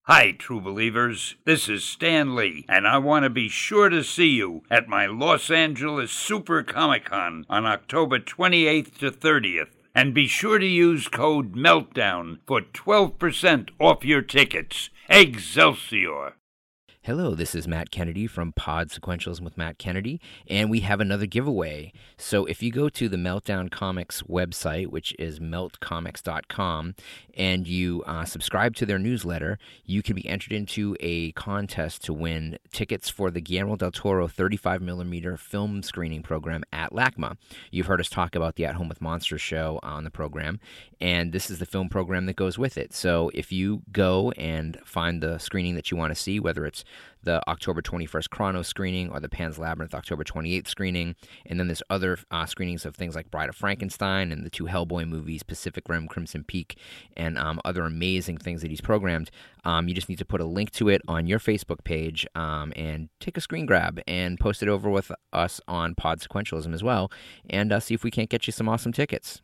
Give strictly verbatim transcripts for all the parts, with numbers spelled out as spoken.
Hi, true believers. This is Stan Lee, and I want to be sure to see you at my Los Angeles Super Comic Con on October twenty-eighth to thirtieth. And be sure to use code MELTDOWN for twelve percent off your tickets. Excelsior! Hello, this is Matt Kennedy from Pod Sequentialism with Matt Kennedy, and we have another giveaway. So if you go to the Meltdown Comics website, which is melt comics dot com, and you uh, subscribe to their newsletter, you can be entered into a contest to win tickets for the Guillermo del Toro thirty-five millimeter film screening program at LACMA. You've heard us talk about the At Home with Monsters show on the program, and this is the film program that goes with it. So if you go and find the screening that you want to see, whether it's the October twenty-first Chronos screening or the Pan's Labyrinth October twenty-eighth screening, and then there's other uh, screenings of things like Bride of Frankenstein and the two Hellboy movies, Pacific Rim, Crimson Peak, and um, other amazing things that he's programmed. Um, you just need to put a link to it on your Facebook page um, and take a screen grab and post it over with us on Pod Sequentialism as well, and uh, see if we can't get you some awesome tickets.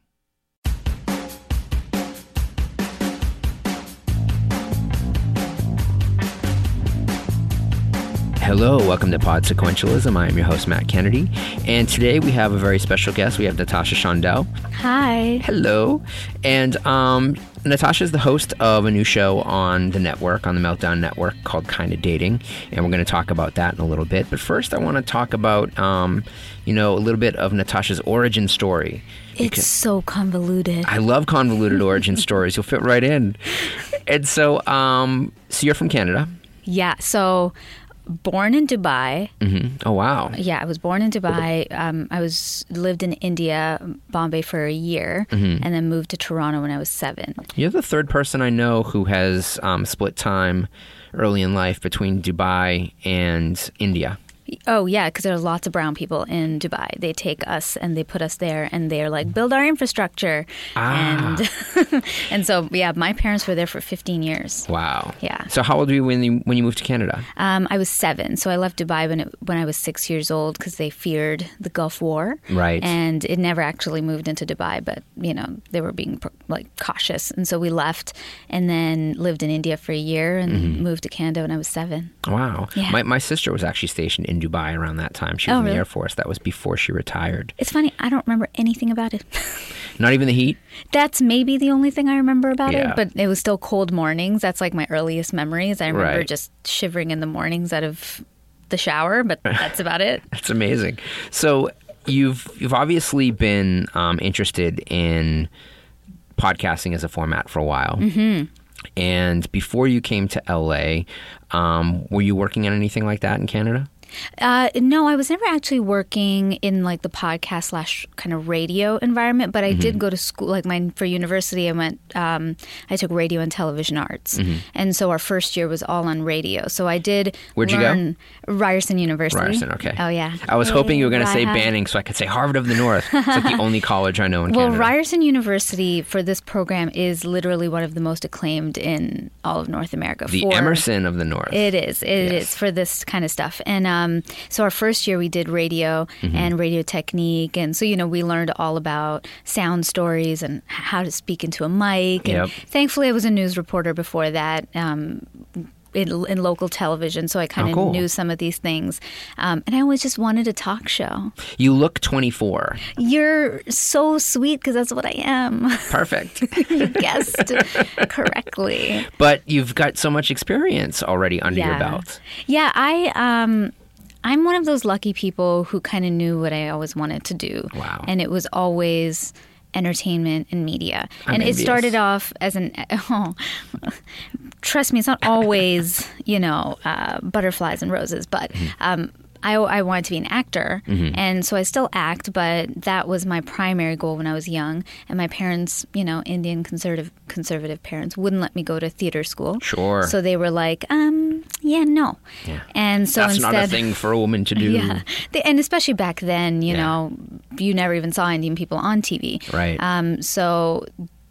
Hello, welcome to Pod Sequentialism. I am your host, Matt Kennedy, and today we have a very special guest. We have Natasha Shondell. Hi. Hello. And um, Natasha is the host of a new show on the network, on the Meltdown Network, called Kinda Dating, and we're going to talk about that in a little bit. But first, I want to talk about, um, you know, a little bit of Natasha's origin story. It's so convoluted. I love convoluted origin stories. You'll fit right in. And so, um, so you're from Canada. Yeah, so... Born in Dubai. Mm-hmm. Oh, wow. Yeah, I was born in Dubai. Um, I was lived in India, Bombay for a year, mm-hmm. and then moved to Toronto when I was seven. You're the third person I know who has um, split time early in life between Dubai and India. Oh, yeah, because there are lots of brown people in Dubai. They take us and they put us there and they're like, build our infrastructure. Ah. And and so, yeah, my parents were there for fifteen years. Wow. Yeah. So how old were you when you, when you moved to Canada? Um, I was seven. So I left Dubai when, it, when I was six years old because they feared the Gulf War. Right. And it never actually moved into Dubai, but, you know, they were being like cautious. And so we left and then lived in India for a year and mm-hmm. moved to Canada when I was seven. Wow. Yeah. My, my sister was actually stationed in Dubai around that time. She was oh, in the really? Air Force. That was before she retired. It's funny. I don't remember anything about it. Not even the heat? That's maybe the only thing I remember about yeah. it. But it was still cold mornings. That's like my earliest memories. I remember right. just shivering in the mornings out of the shower, but that's about it. That's amazing. So you've you've obviously been um, interested in podcasting as a format for a while. Mm-hmm. And before you came to L A, um, were you working on anything like that in Canada? Uh, no, I was never actually working in like the podcast slash kind of radio environment, but I mm-hmm. did go to school. Like mine for university, I went. Um, I took radio and television arts, mm-hmm. and so our first year was all on radio. So I did. Where'd learn you go? Ryerson University. Ryerson, okay. Oh yeah. I was hoping you were going to say Rye- Banning, so I could say Harvard of the North. It's like the only college I know in well, Canada. Well, Ryerson University for this program is literally one of the most acclaimed in all of North America. The for, Emerson of the North. It is. It yes. is for this kind of stuff, and um, so our first year we did radio mm-hmm. and radio technique, and so you know we learned all about sound stories and how to speak into a mic. And yep. thankfully, I was a news reporter before that. Um, In, in local television, so I kind of oh, cool. knew some of these things. Um, and I always just wanted a talk show. You look twenty-four. You're so sweet because that's what I am. Perfect. You guessed correctly. But you've got so much experience already under yeah. your belt. Yeah, I... Um, I'm one of those lucky people who kind of knew what I always wanted to do. Wow. And it was always entertainment and media. I'm and envious. It started off as an... Oh, trust me, it's not always, you know, uh, butterflies and roses, but... Mm-hmm. Um, I, I wanted to be an actor, mm-hmm. and so I still act, but that was my primary goal when I was young. And my parents, you know, Indian conservative conservative parents, wouldn't let me go to theater school. Sure. So they were like, um, yeah, no. Yeah. And so That's instead, not a thing for a woman to do. Yeah, they, and especially back then, you yeah. know, you never even saw Indian people on T V. Right. Um. So.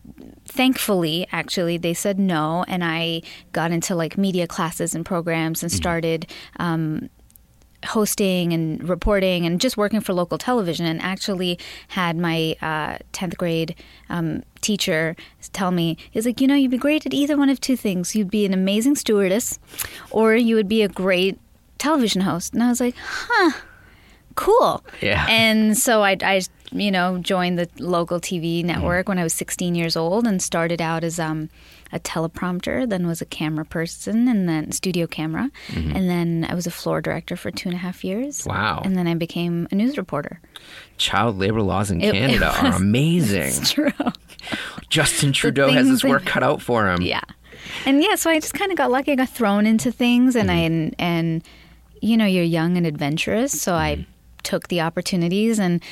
Thankfully, actually, they said no, and I got into like media classes and programs and started um, hosting and reporting and just working for local television, and actually had my uh, tenth grade um, teacher tell me, he's like, you know, you'd be great at either one of two things. You'd be an amazing stewardess, or you would be a great television host. And I was like, huh, cool. Yeah. And so I, I you know, joined the local T V network mm. when I was sixteen years old, and started out as um, a teleprompter, then was a camera person, and then studio camera. Mm-hmm. And then I was a floor director for two and a half years. Wow. And then I became a news reporter. Child labor laws in it, Canada it was, are amazing. It's true. Justin Trudeau has his work cut out for him. Yeah. And yeah, so I just kind of got lucky. I got thrown into things, and mm. I, and, and, you know, you're young and adventurous, so mm. I took the opportunities, and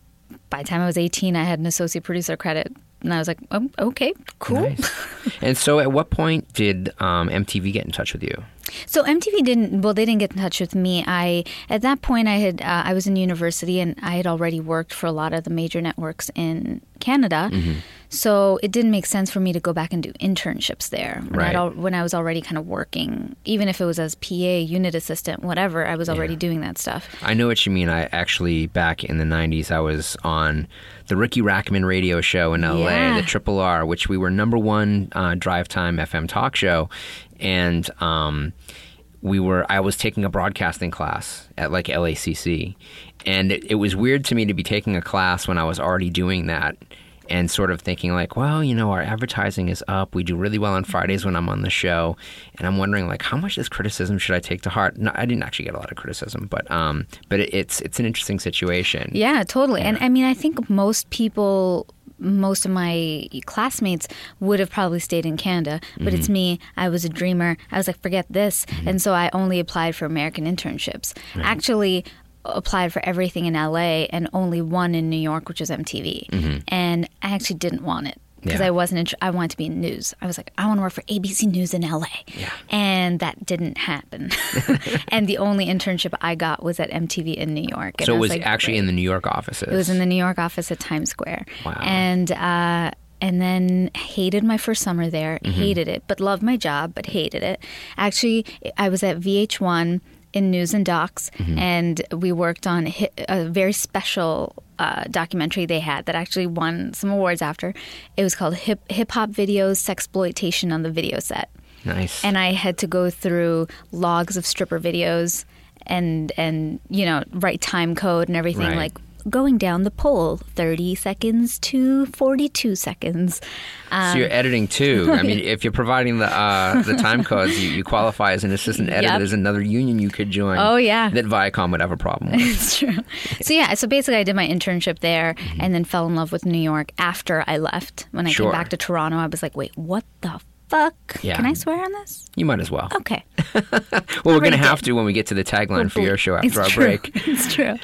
by the time I was eighteen, I had an associate producer credit. And I was like, oh, okay, cool. Nice. And so at what point did um, M T V get in touch with you? So M T V didn't, well, they didn't get in touch with me. I, at that point, I had, uh, I was in university, and I had already worked for a lot of the major networks in Canada. Mm-hmm. So it didn't make sense for me to go back and do internships there. When, right. al- when I was already kind of working, even if it was as P A, unit assistant, whatever, I was already yeah. doing that stuff. I know what you mean. I actually, back in the nineties, I was on the Ricky Rackman radio show in L A, yeah. the Triple R, which we were number one uh, drive time F M talk show. And um, we were, I was taking a broadcasting class at like L A C C. And it, it was weird to me to be taking a class when I was already doing that, and sort of thinking like, well, you know, our advertising is up. We do really well on Fridays when I'm on the show. And I'm wondering, like, how much of this criticism should I take to heart? No, I didn't actually get a lot of criticism, but um, but it, it's it's an interesting situation. Yeah, totally. Yeah. And I mean, I think most people, most of my classmates would have probably stayed in Canada, but mm-hmm. it's me. I was a dreamer. I was like, forget this. Mm-hmm. And so I only applied for American internships. Right. Actually, applied for everything in L A and only one in New York, which was M T V. Mm-hmm. And I actually didn't want it because yeah. I wasn't. Int- I wanted to be in news. I was like, I want to work for A B C News in L A. Yeah. And that didn't happen. And the only internship I got was at M T V in New York. And so it was, was like, actually great. in the New York offices. It was in the New York office at Times Square. Wow. And uh, and then hated my first summer there. Mm-hmm. Hated it, but loved my job, but hated it. Actually, I was at V H one in News and Docs, mm-hmm. and we worked on a very special uh, documentary they had that actually won some awards after. It was called Hip Hip Hop Videos, Sexploitation on the Video Set. Nice. And I had to go through logs of stripper videos and, and you know, write time code and everything, right. like going down the pole, thirty seconds to forty-two seconds. Um, so you're editing too. I mean, if you're providing the uh, the time codes, you, you qualify as an assistant editor. Yep. There's another union you could join. Oh, yeah. That Viacom would have a problem with. It's true. So yeah, so basically I did my internship there mm-hmm. and then fell in love with New York after I left. When I sure. came back to Toronto, I was like, wait, what the fuck? Yeah. Can I swear on this? You might as well. Okay. Well, we're going to have to when we get to the tagline for your show after it's our true. break. It's true.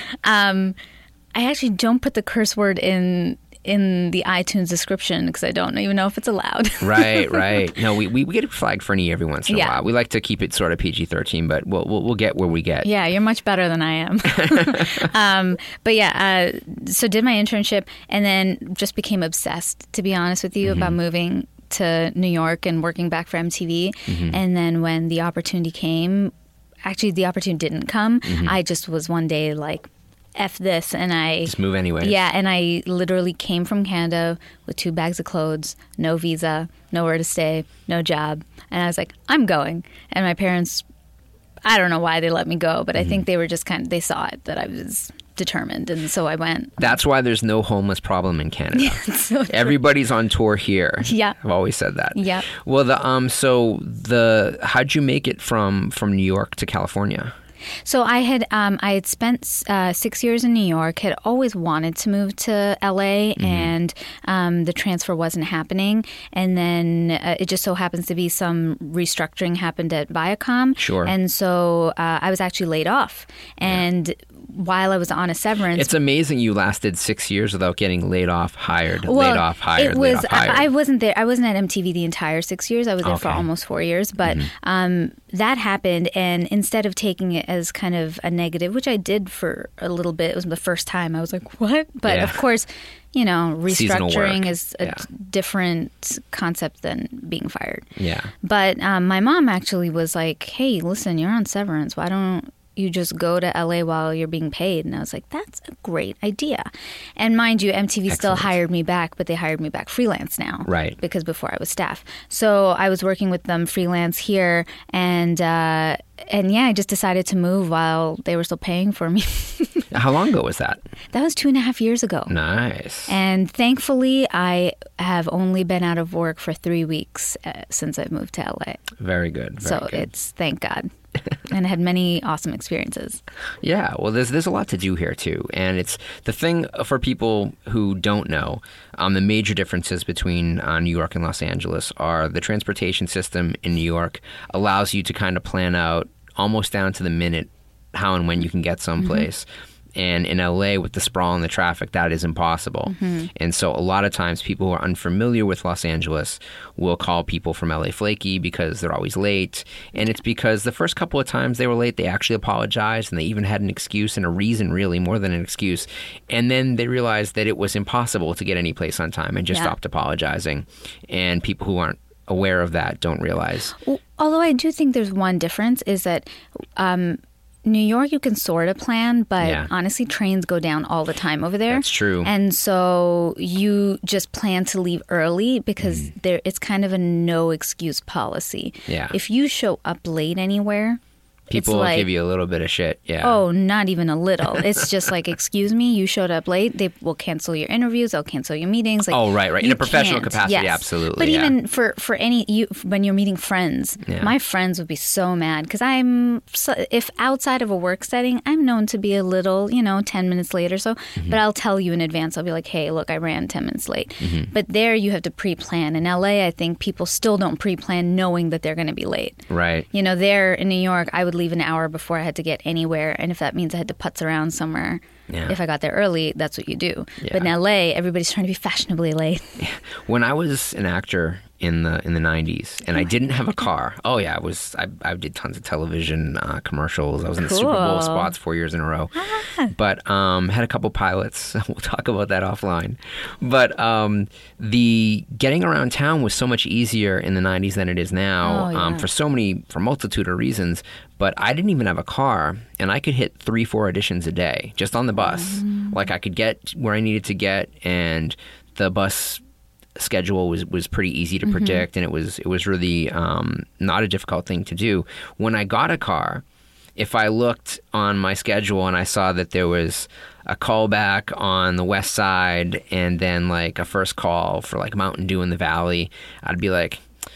Um, I actually don't put the curse word in in the iTunes description because I don't even know if it's allowed. Right, right. No, we, we, we get flagged for an E every once in a yeah. while. We like to keep it sort of P G thirteen, but we'll, we'll we'll get where we get. Yeah, you're much better than I am. um, but yeah, uh, so did my internship and then just became obsessed, to be honest with you, mm-hmm. about moving to New York and working back for M T V. Mm-hmm. And then when the opportunity came, actually the opportunity didn't come. Mm-hmm. I just was one day like, F this, and I just move anyways. Yeah, and I literally came from Canada with two bags of clothes, no visa, nowhere to stay, no job, and I was like, I'm going. And my parents, I don't know why they let me go, but mm-hmm. I think they were just kind of, they saw it that I was determined, and so I went. That's why there's no homeless problem in Canada. Yeah, so everybody's on tour here. Yeah, I've always said that. Yeah. Well, the um, so the how'd you make it from from New York to California? So I had um, I had spent uh, six years in New York, had always wanted to move to L A, mm-hmm. and um, the transfer wasn't happening. And then uh, it just so happens to be some restructuring happened at Viacom. Sure. And so uh, I was actually laid off. And yeah. while I was on a severance. It's amazing you lasted six years without getting laid off, hired, well, laid off, hired, it was, laid off, hired. I, I wasn't there. I wasn't at M T V the entire six years. I was there okay. for almost four years. But mm-hmm. um, that happened, and instead of taking it as kind of a negative, which I did for a little bit, it was the first time. I was like, what? But yeah. of course, you know, restructuring is a yeah. different concept than being fired. Yeah. But um, my mom actually was like, hey, listen, you're on severance. Why don't you just go to L A while you're being paid. And I was like, that's a great idea. And mind you, M T V Excellent. Still hired me back, but they hired me back freelance now. Right. Because before I was staff. So I was working with them freelance here. And, uh, and yeah, I just decided to move while they were still paying for me. How long ago was that? That was two and a half years ago. Nice. And thankfully, I have only been out of work for three weeks uh, since I've moved to L A. Very good. Very so good. it's, thank God. And I had many awesome experiences. Yeah, well, there's there's a lot to do here too, and it's the thing for people who don't know. Um, the major differences between uh, New York and Los Angeles are the transportation system in New York allows you to kind of plan out almost down to the minute how and when you can get someplace. Mm-hmm. And in L A, with the sprawl and the traffic, that is impossible. Mm-hmm. And so a lot of times people who are unfamiliar with Los Angeles will call people from L A flaky because they're always late. And it's because the first couple of times they were late, they actually apologized, and they even had an excuse and a reason, really, more than an excuse. And then they realized that it was impossible to get any place on time and just yeah. stopped apologizing. And people who aren't aware of that don't realize. Well, although I do think there's one difference is that um, New York, you can sort of plan, but yeah. honestly, trains go down all the time over there. That's true. And so you just plan to leave early because mm. there it's kind of a no excuse policy. Yeah. If you show up late anywhere, people it's will like, give you a little bit of shit. Yeah. Oh, not even a little. It's just like, excuse me, you showed up late. They will cancel your interviews. They'll cancel your meetings. Like, oh, right, right. In a professional can't. capacity, yes. absolutely. But yeah. even for, for any, you when you're meeting friends, yeah. my friends would be so mad because I'm, so, if outside of a work setting, I'm known to be a little, you know, ten minutes late or so. Mm-hmm. But I'll tell you in advance. I'll be like, hey, look, I ran ten minutes late. Mm-hmm. But there you have to pre-plan. In L A, I think people still don't pre-plan knowing that they're going to be late. Right. You know, there in New York, I would leave an hour before I had to get anywhere, and if that means I had to putz around somewhere, yeah. if I got there early, that's what you do. Yeah. But in L A, everybody's trying to be fashionably late. When I was an actor in the in the nineties, and I didn't have a car. Oh yeah, I was. I, I did tons of television uh, commercials. I was in cool. the Super Bowl spots four years in a row. Ah. But um, had a couple pilots. We'll talk about that offline. But um, the getting around town was so much easier in the nineties than it is now. Oh, yeah. um, for so many, for a multitude of reasons. But I didn't even have a car, and I could hit three, four auditions a day just on the bus. Mm. Like I could get where I needed to get, and the bus schedule was, was pretty easy to predict, mm-hmm. and it was it was really um, not a difficult thing to do. When I got a car, if I looked on my schedule and I saw that there was a callback on the west side and then like a first call for like Mountain Dew in the Valley, I'd be like,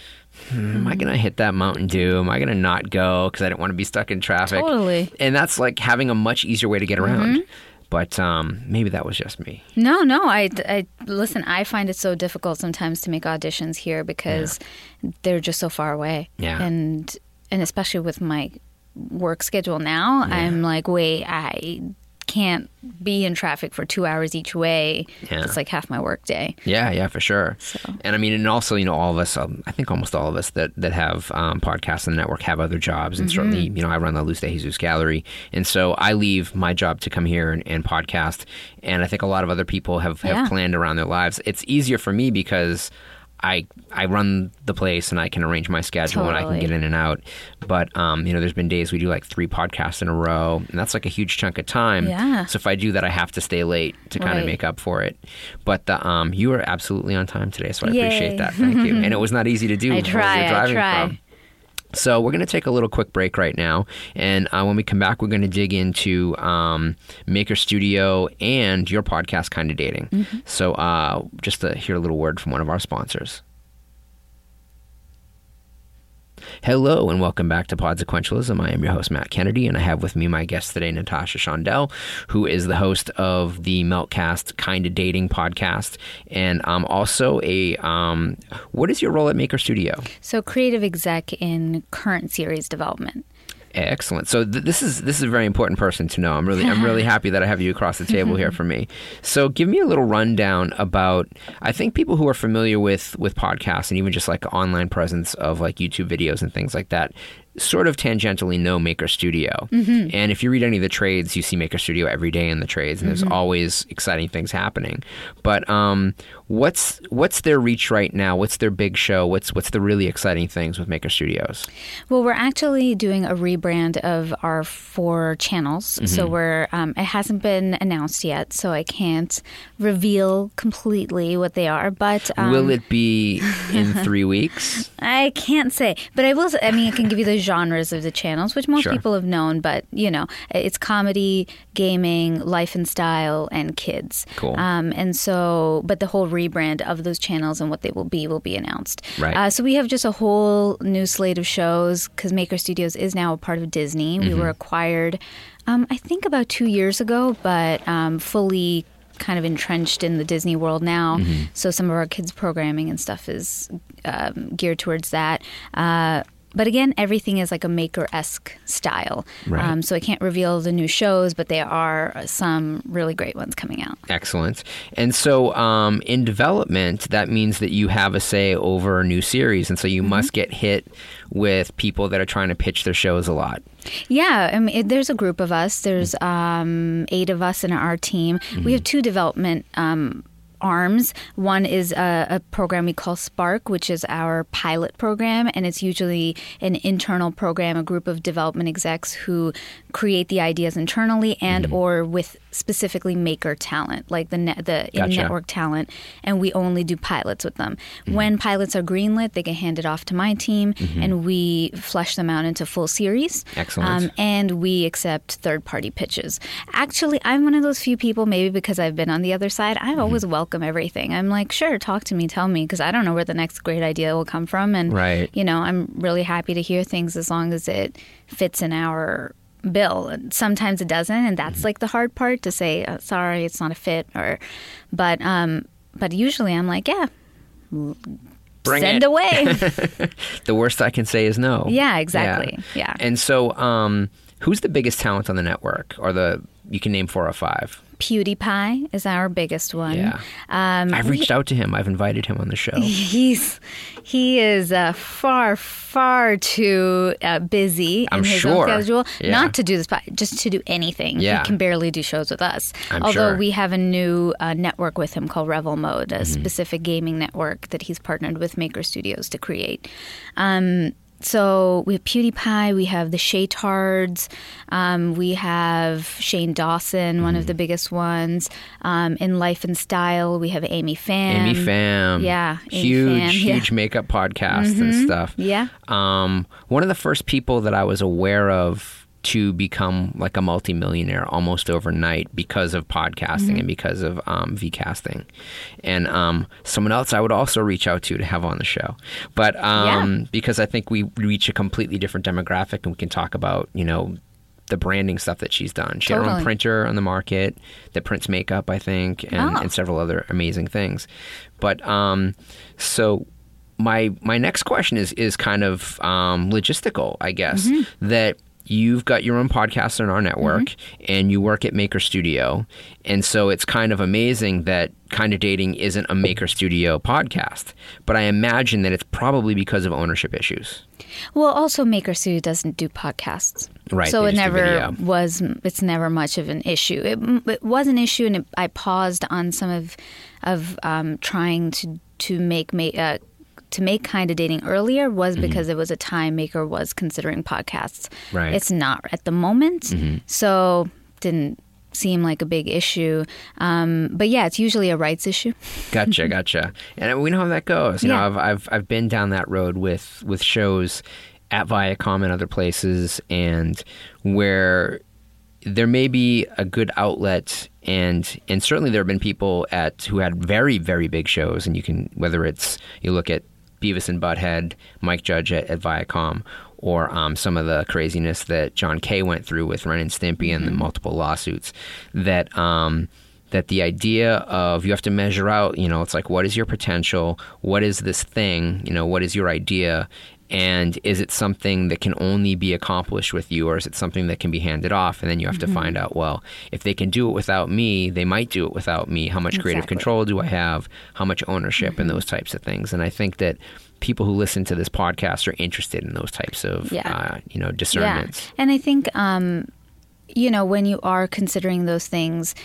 hmm, am I going to hit that Mountain Dew? Am I going to not go because I didn't want to be stuck in traffic? Totally. And that's like having a much easier way to get around. Mm-hmm. But um, maybe that was just me. No, no. I, I listen. I find it so difficult sometimes to make auditions here because yeah. they're just so far away. Yeah. And and especially with my work schedule now, yeah. I'm like, wait, I can't be in traffic for two hours each way. Yeah. It's like half my work day. Yeah, yeah, for sure. So. And I mean, and also, you know, all of us, um, I think almost all of us that, that have um, podcasts on the network have other jobs. And mm-hmm. certainly, you know, I run the Luz de Jesus Gallery. And so I leave my job to come here and, and podcast. And I think a lot of other people have, have yeah. planned around their lives. It's easier for me because I I run the place and I can arrange my schedule totally. and I can get in and out. But, um, you know, there's been days we do like three podcasts in a row, and that's like a huge chunk of time. Yeah. So if I do that, I have to stay late to kind right. of make up for it. But the, um, you were absolutely on time today, so I Yay. appreciate that. Thank you. And it was not easy to do. I try, you're driving I try. From. So we're going to take a little quick break right now, and uh, when we come back, we're going to dig into um, Maker Studio and your podcast, Kinda Dating. Mm-hmm. So uh, just to hear a little word from one of our sponsors. Hello and welcome back to Pod Sequentialism. I am your host, Matt Kennedy, and I have with me my guest today, Natasha Shondell, who is the host of the Meltcast Kinda Dating podcast, and um, also a, um, what is your role at Maker Studio? So creative exec in current series development. Excellent. So th- this is this is a very important person to know. I'm really I'm really happy that I have you across the table here for me. So give me a little rundown about, I think people who are familiar with with podcasts and even just like online presence of like YouTube videos and things like that sort of tangentially know Maker Studio. Mm-hmm. And if you read any of the trades, you see Maker Studio every day in the trades, and there's mm-hmm. always exciting things happening. But um, what's what's their reach right now? What's their big show? What's what's the really exciting things with Maker Studios? Well, we're actually doing a rebrand of our four channels. Mm-hmm. So we're um, it hasn't been announced yet, so I can't reveal completely what they are. But um, will it be in three weeks? I can't say, but I will. I mean, I can give you the genres of the channels, which most Sure. people have known. But you know, it's comedy, gaming, life and style, and kids. Cool. Um, and so, but the whole rebrand of those channels and what they will be will be announced. Right. Uh, so we have just a whole new slate of shows because Maker Studios is now a part of Disney. Mm-hmm. We were acquired, um, I think, about two years ago, but um, fully kind of entrenched in the Disney world now. Mm-hmm. So some of our kids' programming and stuff is um, geared towards that. Uh, But again, everything is like a Maker-esque style. Right. Um, so I can't reveal the new shows, but there are some really great ones coming out. Excellent. And so um, in development, that means that you have a say over a new series. And so you mm-hmm. must get hit with people that are trying to pitch their shows a lot. Yeah. I mean, it, there's a group of us. There's um, eight of us in our team. Mm-hmm. We have two development um arms. One is a, a program we call Spark, which is our pilot program, and it's usually an internal program, a group of development execs who create the ideas internally and mm-hmm. or with specifically Maker talent, like the net, the Gotcha. in-network talent, and we only do pilots with them. Mm-hmm. When pilots are greenlit, they get handed off to my team, mm-hmm. and we flesh them out into full series. Excellent. Um, and we accept third-party pitches. Actually, I'm one of those few people, maybe because I've been on the other side, I always mm-hmm. welcome everything. I'm like, sure, talk to me, tell me, because I don't know where the next great idea will come from. And, right. you know, I'm really happy to hear things as long as it fits in our bill. And sometimes it doesn't, and that's mm-hmm. like the hard part to say, oh, sorry, it's not a fit. Or, but, um, but usually I'm like, yeah, Bring send it. away. The worst I can say is no. Yeah, exactly. Yeah. yeah. And so, um, who's the biggest talent on the network, or the you can name four or five? PewDiePie is our biggest one. Yeah, um, I've reached out to him. I've invited him on the show. He's he is uh, far far too uh, busy I'm in his sure. own schedule, yeah. not to do this, just to do anything. Yeah. He can barely do shows with us. I'm Although sure. we have a new uh, network with him called Revel Mode, a mm-hmm. specific gaming network that he's partnered with Maker Studios to create. Um, So we have PewDiePie, we have the Shaytards, um, we have Shane Dawson, one mm-hmm. of the biggest ones. Um, in Life and Style, we have Amy Pham. Amy Pham. Yeah. Amy huge, Pham, huge yeah. makeup podcast mm-hmm. and stuff. Yeah. Um, one of the first people that I was aware of to become like a multimillionaire almost overnight because of podcasting mm-hmm. and because of um, Vcasting. And um, someone else I would also reach out to to have on the show. But um, yeah. because I think we reach a completely different demographic, and we can talk about, you know, the branding stuff that she's done. She totally. had her own printer on the market that prints makeup, I think, and, oh. and several other amazing things. But um, so my my next question is, is kind of um, logistical, I guess, mm-hmm. that you've got your own podcast on our network, mm-hmm. and you work at Maker Studio. And so it's kind of amazing that Kinda Dating isn't a Maker Studio podcast. But I imagine that it's probably because of ownership issues. Well, also Maker Studio doesn't do podcasts. Right. So they it just do never video. was, it's never much of an issue. It, it was an issue, and it, I paused on some of, of um, trying to, to make, uh, to make Kinda Dating earlier was because mm-hmm. it was a time Maker was considering podcasts. Right. It's not at the moment, mm-hmm. so didn't seem like a big issue. Um, but yeah, it's usually a rights issue. Gotcha, gotcha. And we know how that goes. You yeah. know, I've I've I've been down that road with with shows at Viacom and other places, and where there may be a good outlet, and and certainly there have been people at who had very, very big shows, and you can, whether it's, you look at Beavis and Butthead, Mike Judge at, at Viacom, or um, some of the craziness that John Kay went through with Ren and Stimpy mm-hmm. and the multiple lawsuits, that um, that the idea of you have to measure out, you know, it's like, what is your potential? What is this thing? You know, what is your idea? And is it something that can only be accomplished with you, or is it something that can be handed off? And then you have mm-hmm. to find out, well, if they can do it without me, they might do it without me. How much creative exactly. control do I have? How much ownership mm-hmm. and those types of things? And I think that people who listen to this podcast are interested in those types of, yeah. uh, you know, discernments. Yeah. And I think um, you know, when you are considering those things,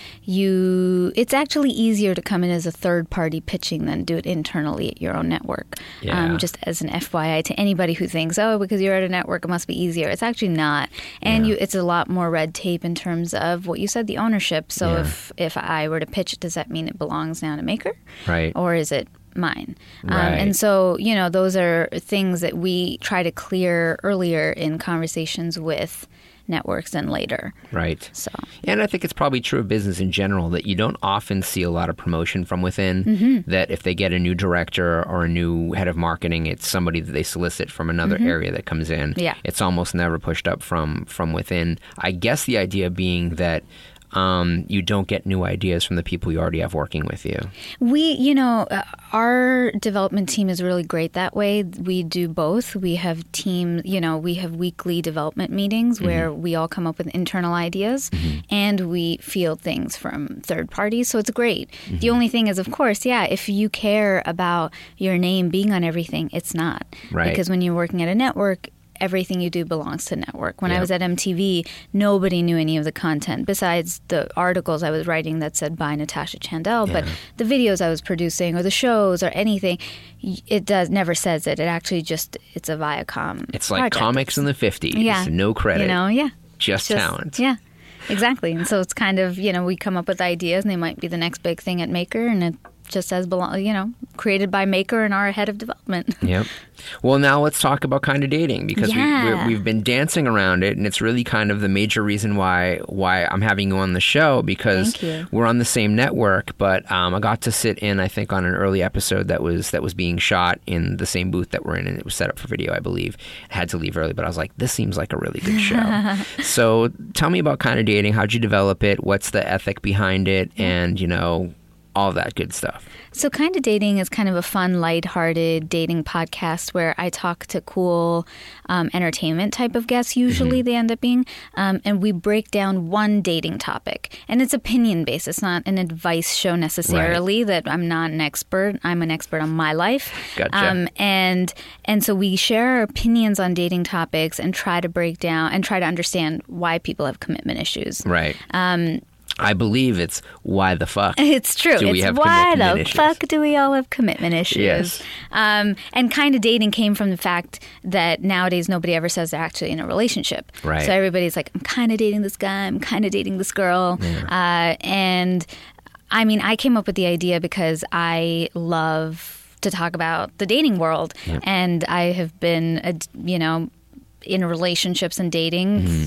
you it's actually easier to come in as a third party pitching than do it internally at your own network. Yeah. Um, just as an F Y I to anybody who thinks, oh, because you're at a network, it must be easier. It's actually not. And Yeah. you, it's a lot more red tape in terms of what you said, the ownership. So Yeah. if, if I were to pitch it, does that mean it belongs now to Maker? Right. Or is it mine? Um, Right. and so, you know, those are things that we try to clear earlier in conversations with networks than later. Right. So, And I think it's probably true of business in general that you don't often see a lot of promotion from within. Mm-hmm. That if they get a new director or a new head of marketing, it's somebody that they solicit from another area that comes in. Yeah. It's almost never pushed up from, from within. I guess the idea being that um, you don't get new ideas from the people you already have working with you. we, you know, uh, our development team is really great that way. We do both. We have team, you know, we have weekly development meetings where we all come up with internal ideas and we field things from third parties. So it's great. The only thing is, of course, yeah, if you care about your name being on everything, it's not. Right. Because when you're working at a network, everything you do belongs to network. When I Yep. was at M T V, nobody knew any of the content besides the articles I was writing that said by Natasha Chandel. But Yeah. the videos I was producing or the shows or anything, y- it does never says it. It actually just it's a Viacom. It's like project. comics in the fifties. Yeah. No credit. You know, yeah. Just, Just- talent. Yeah. Exactly. And so it's kind of, you know, we come up with ideas and they might be the next big thing at Maker and it just says belong, you know, created by Maker and our head of development. Yep. Well, now let's talk about Kind of Dating because Yeah. we, we're, we've been dancing around it, and it's really kind of the major reason why why I'm having you on the show because Thank you. we're on the same network. But um, I got to sit in, I think, on an early episode that was that was being shot in the same booth that we're in, and it was set up for video, I believe. I had to leave early, but I was like, this seems like a really good show. So tell me about Kind of Dating. How'd you develop it? What's the ethic behind it? And you know, all that good stuff. So Kind of Dating is kind of a fun, lighthearted dating podcast where I talk to cool um, entertainment type of guests, usually they end up being, um, and we break down one dating topic. And it's opinion-based. It's not an advice show necessarily that I'm not an expert. I'm an expert on my life. Gotcha. Um, and, and so we share our opinions on dating topics and try to break down and try to understand why people have commitment issues. Right. Um, I believe it's why the fuck. It's true. Do we it's have why commitment the issues? fuck do we all have commitment issues? Yes. Um, and Kind of Dating came from the fact that nowadays nobody ever says they're actually in a relationship. Right. So everybody's like, I'm kind of dating this guy. I'm kind of dating this girl. Uh, and I mean, I came up with the idea because I love to talk about the dating world. And I have been, a, you know, in relationships and dating. Mm-hmm.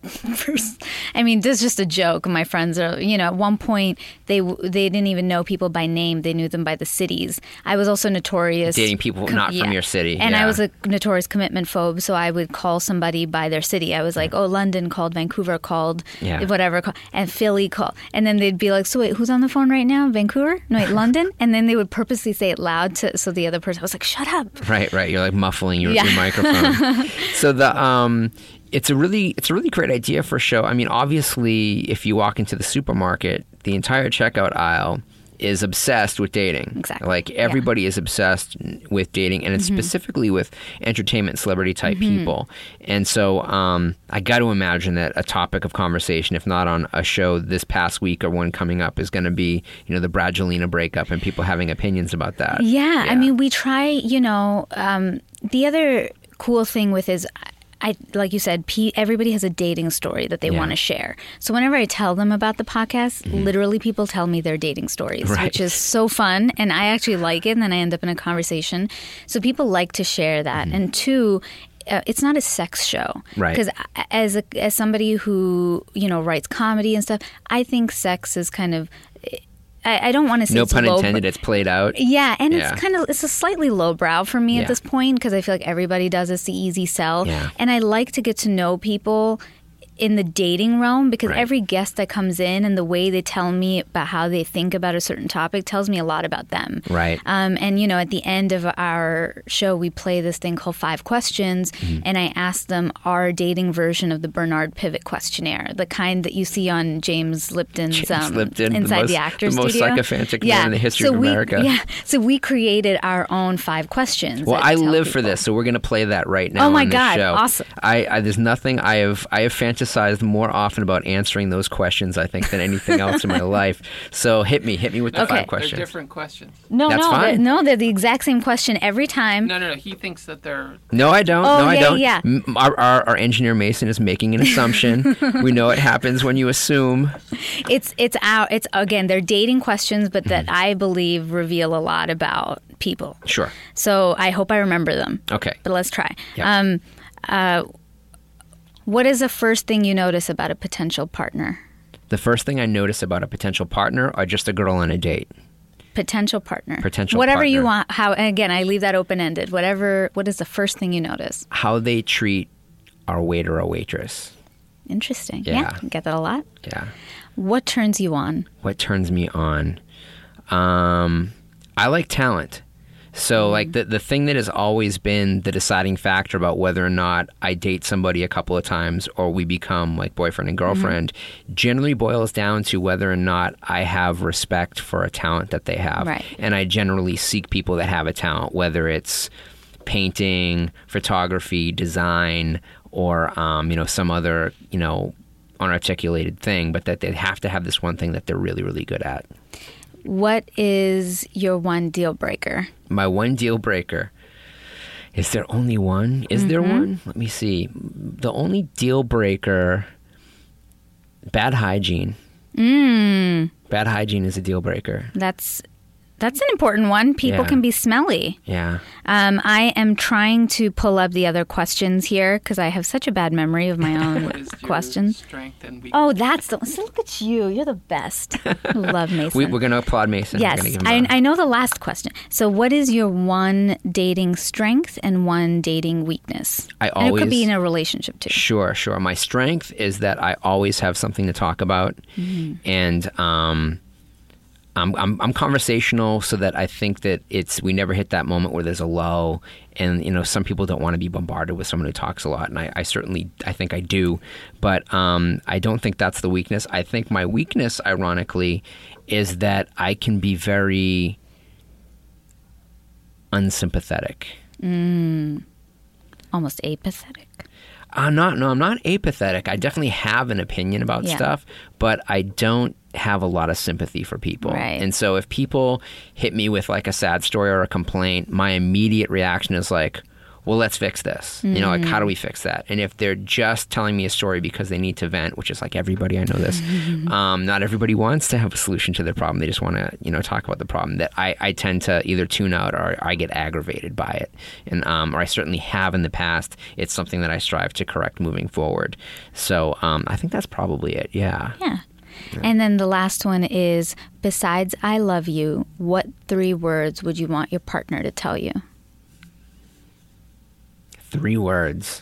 I mean, this is just a joke. My friends are, you know, at one point they they didn't even know people by name; they knew them by the cities. I was also notorious Dating people not from your city. and Yeah. I was a notorious commitment phobe. So I would call somebody by their city. I was like, "Oh, London called, Vancouver called, Yeah. whatever, called, and Philly called." And then they'd be like, "So wait, who's on the phone right now? Vancouver? No, wait, London." And then they would purposely say it loud to so the other person was like, "Shut up." Right, right. You're like muffling your, Yeah. your microphone. So the um, it's a really it's a really great idea for a show. I mean, obviously, if you walk into the supermarket, the entire checkout aisle is obsessed with dating. Exactly. Like everybody is obsessed with dating, and it's Mm-hmm. specifically with entertainment celebrity type people. And so um, I got to imagine that a topic of conversation, if not on a show this past week or one coming up, is going to be, you know, the Brangelina breakup and people having opinions about that. Yeah, I mean, we try, you know, um, the other cool thing with is, I like you said, P, everybody has a dating story that they Yeah. want to share. So whenever I tell them about the podcast, literally people tell me their dating stories, Right. which is so fun. And I actually like it, and then I end up in a conversation. So people like to share that. And two, uh, it's not a sex show. Right. Because as, a, as somebody who, you know, writes comedy and stuff, I think sex is kind of... I, I don't want to say No it's pun low, intended. but- It's played out. yeah, and Yeah. it's kind of it's a slightly lowbrow for me Yeah. at this point because I feel like everybody does. It's the easy sell, Yeah. and I like to get to know people in the dating realm because Right. every guest that comes in and the way they tell me about how they think about a certain topic tells me a lot about them. Right. Um, and you know, at the end of our show, we play this thing called Five Questions, Mm-hmm. and I ask them our dating version of the Bernard Pivot questionnaire, the kind that you see on James Lipton's James um, Lipton, the inside most- the actors the most studio. sycophantic man in the history so of we, America. Yeah, so we created our own five questions. Well, that I tell live for people. this, so we're going to play that right now. Oh my on this God, show. awesome. I, I there's nothing I have I have fantasized fantasized more often about answering those questions, I think, than anything else in my life. So hit me. Hit me with the Okay. five They're questions. They're different questions. No, That's no, fine. they're, no, they're the exact same question every time. No, no, no. He thinks that they're. No, I don't. Oh, no, I yeah, don't. yeah. M- Our, our, our engineer Mason is making an assumption. We know it happens when you assume. It's it's our it's again they're dating questions, but that Mm-hmm. I believe reveal a lot about people. Sure. So I hope I remember them. Okay. But let's try. Yeah. Um, uh, what is the first thing you notice about a potential partner? The first thing I notice about a potential partner or just a girl on a date. Potential partner. Potential Whatever you partner. want. How and again, I leave that open ended. Whatever. What is the first thing you notice? How they treat our waiter or waitress. Interesting. Yeah. You get that a lot. Yeah. What turns you on? What turns me on? Um, I like talent. So, like, the, the thing that has always been the deciding factor about whether or not I date somebody a couple of times or we become, like, boyfriend and girlfriend generally boils down to whether or not I have respect for a talent that they have. Right. And I generally seek people that have a talent, whether it's painting, photography, design, or, um, you know, some other, you know, unarticulated thing, but that they have to have this one thing that they're really, really good at. What is your one deal breaker? My one deal breaker. Is there only one? Is there one? Let me see. The only deal breaker, bad hygiene. Mm, Bad hygiene is a deal breaker. that's that's an important one. People Yeah. can be smelly. Yeah. Um, I am trying to pull up the other questions here because I have such a bad memory of my own What is your questions. strength and weakness? Oh, that's the so look at you. You're the best. Love Mason. We, we're going to applaud Mason. We're yes, gonna give him I, a- I know the last question. So, what is your one dating strength and one dating weakness? I and it could be always- in a relationship too. Sure, sure. My strength is that I always have something to talk about, and um, I'm, I'm I'm conversational, so that I think that it's we never hit that moment where there's a lull, and you know some people don't want to be bombarded with someone who talks a lot, and I, I certainly I think I do, but um, I don't think that's the weakness. I think my weakness, ironically, is that I can be very unsympathetic. Almost apathetic. I'm not. No, I'm not apathetic. I definitely have an opinion about Yeah. stuff, but I don't have a lot of sympathy for people. Right. And so if people hit me with like a sad story or a complaint, my immediate reaction is like, well, let's fix this. You know, like, how do we fix that? And if they're just telling me a story because they need to vent, which is like everybody, I know this, um, not everybody wants to have a solution to their problem. They just want to, you know, talk about the problem. That I, I tend to either tune out or I get aggravated by it. And, um, or I certainly have in the past. It's something that I strive to correct moving forward. So um, I think that's probably it. Yeah. Yeah. And then the last one is, besides I love you, what three words would you want your partner to tell you? Three words.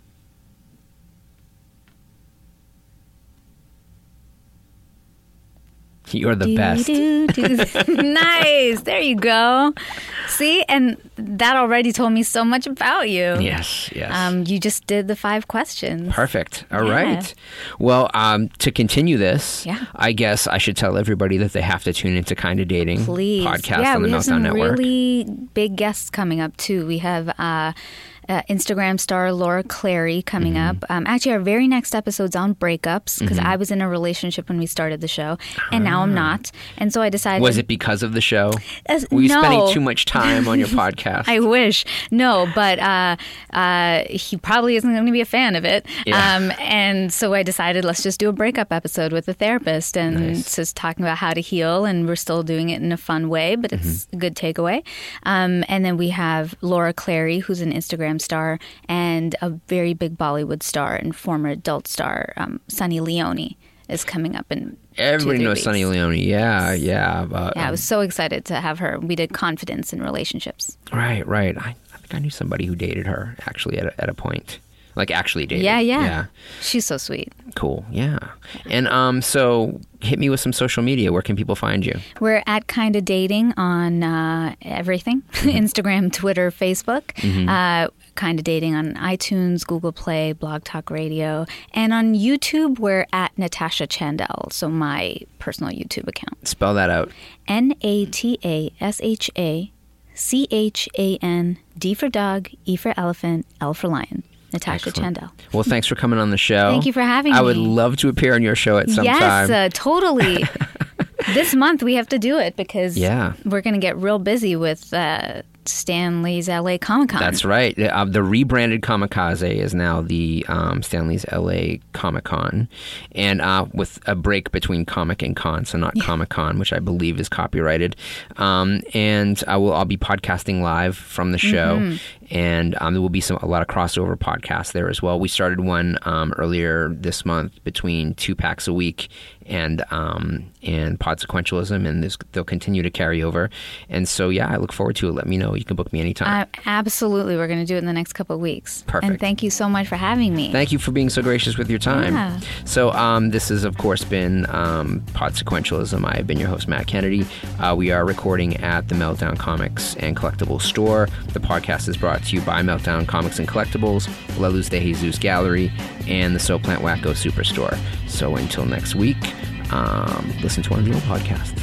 You're the Do, best. do, do. Nice. There you go. See? And that already told me so much about you. Yes, yes. Um, you just did the five questions. Perfect. All Yeah. right. Well, um, to continue this, Yeah. I guess I should tell everybody that they have to tune into Kinda Dating Please. podcast yeah, on the we have Meltdown some Network. really big guests coming up, too. We have uh, uh, Instagram star Laura Clary coming Mm-hmm. up. Um, actually, our very next episode's on breakups because I was in a relationship when we started the show, and now I'm not. And so I decided... Ah. Was it because of the show? As- Were you no. spending too much time on your podcast? I wish. No, but uh, uh, he probably isn't going to be a fan of it. Yeah. Um, and so I decided let's just do a breakup episode with a therapist and Nice. just talking about how to heal. And we're still doing it in a fun way, but it's Mm-hmm. a good takeaway. Um, and then we have Laura Clary, who's an Instagram star and a very big Bollywood star and former adult star, um, Sunny Leone, is coming up in Everybody two, three knows weeks. Sunny Leone. Yeah, yeah. But, Yeah, I um, was so excited to have her. We did confidence in relationships. right, right. I, I think I knew somebody who dated her actually at a, at a point. Like actually dated. Yeah, yeah, Yeah. She's so sweet. Cool. Yeah. And um, so hit me with some social media. Where can people find you? We're at Kinda Dating on uh, everything Instagram, Twitter, Facebook. Uh, Kinda Dating on iTunes, Google Play, Blog Talk Radio. And on YouTube, we're at Natasha Chandel, so my personal YouTube account. Spell that out. N A T A S H A C H A N, D for dog, E for elephant, L for lion. Natasha Excellent. Chandel. Well, thanks for coming on the show. Thank you for having I me. would love to appear on your show at some yes, time. uh, totally. This month we have to do it because Yeah. we're going to get real busy with uh, Stan Lee's L A Comic Con. That's right. Uh, the rebranded Kamikaze is now the um, Stanley's L A Comic Con, and uh, with a break between comic and con, so not Comic Con, which I believe is copyrighted. Um, and I will I'll be podcasting live from the show, Mm-hmm. and um, there will be some a lot of crossover podcasts there as well. We started one um, earlier this month between Two Packs a Week and um, and Pod Sequentialism, and this, they'll continue to carry over. And so, yeah, I look forward to it. Let me know. You can book me anytime. Uh, absolutely. We're going to do it in the next couple of weeks. Perfect. And thank you so much for having me. Thank you for being so gracious with your time. Yeah. So um, this has, of course, been um, Pod Sequentialism. I have been your host, Matt Kennedy. Uh, we are recording at the Meltdown Comics and Collectibles store. The podcast is brought to you by Meltdown Comics and Collectibles, La Luz de Jesus Gallery, and the So Plant Wacko Superstore. So until next week, um, listen to one of the old podcasts.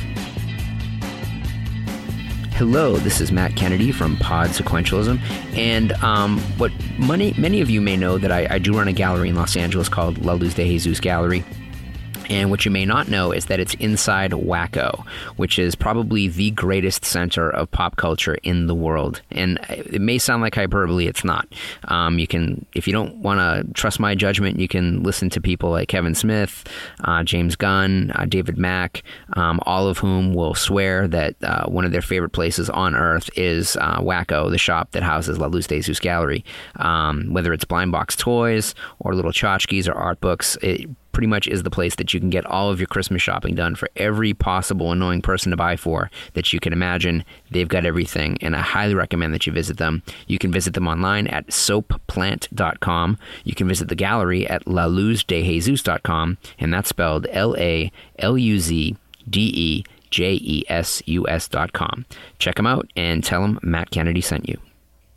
Hello, this is Matt Kennedy from Pod Sequentialism, and um, what many, many of you may know that I, I do run a gallery in Los Angeles called La Luz de Jesus Gallery. And what you may not know is that it's inside Wacko, which is probably the greatest center of pop culture in the world. And it may sound like hyperbole, it's not. Um, you can, if you don't want to trust my judgment, you can listen to people like Kevin Smith, uh, James Gunn, uh, David Mack, um, all of whom will swear that uh, one of their favorite places on earth is uh, Wacko, the shop that houses La Luz de Jesus Gallery. Um, whether it's blind box toys or little tchotchkes or art books, it pretty much is the place that you can get all of your Christmas shopping done for every possible annoying person to buy for that you can imagine. They've got everything, and I highly recommend that you visit them. You can visit them online at soap plant dot com. You can visit the gallery at la luz de jesus dot com, and that's spelled L A L U Z D E J E S U S dot com. Check them out and tell them Matt Kennedy sent you.